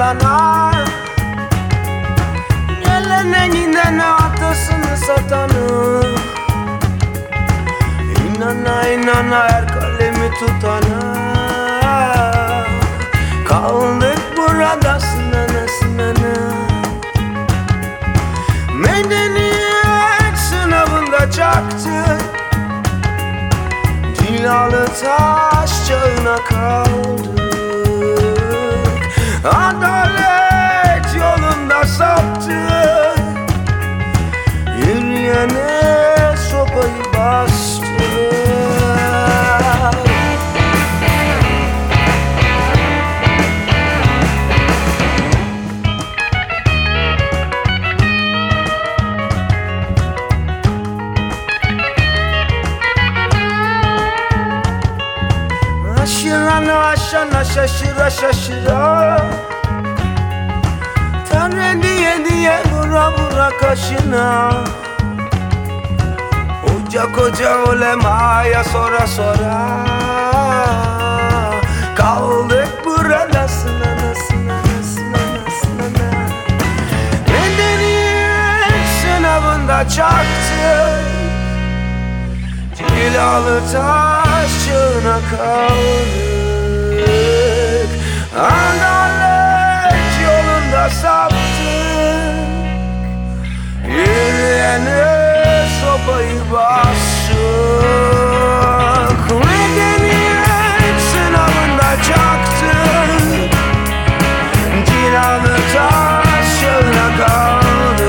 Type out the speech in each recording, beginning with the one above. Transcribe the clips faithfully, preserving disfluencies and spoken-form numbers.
yalana. Gelene gidene atasını satanı. İnana inana her kalemi tutana. Kaldık burada sınana sınana. Medeniyet sınavında çaktı. Cilalı taş çağına kaldık. Adalet yolunda saptık. Yürüyene sopayı bastık. Aşırana aşana şaşıra şaşıra. Tanrı diye diye vura vura kaşına. Koca koca ulemaya sora sora. Kaldık burada sınana sınana sınana sınana. Medeniyet sınavında çaktık. Cilalı taş çağına kaldık. Adalet yolunda saptık. Yürüyene sopayı bastık. Medeniyet sınavında çaktık. Cilalı taş çağına kaldık.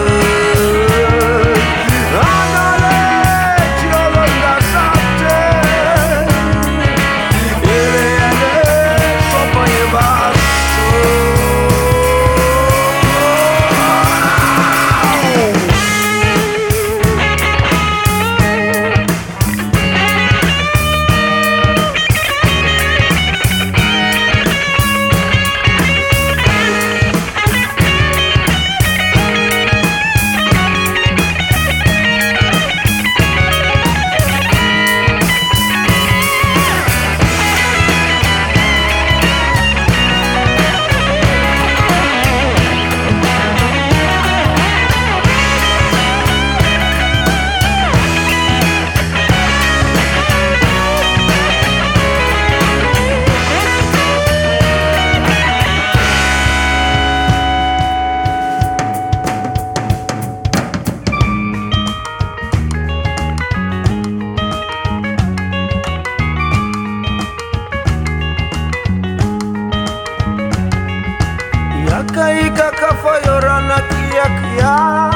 Yaka kafa yorana kıya kıya.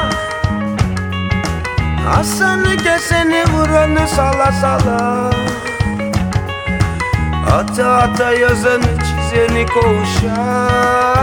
Asanı keseni vuranı sala sala. Ata ata yazanı çizeni koğuşa.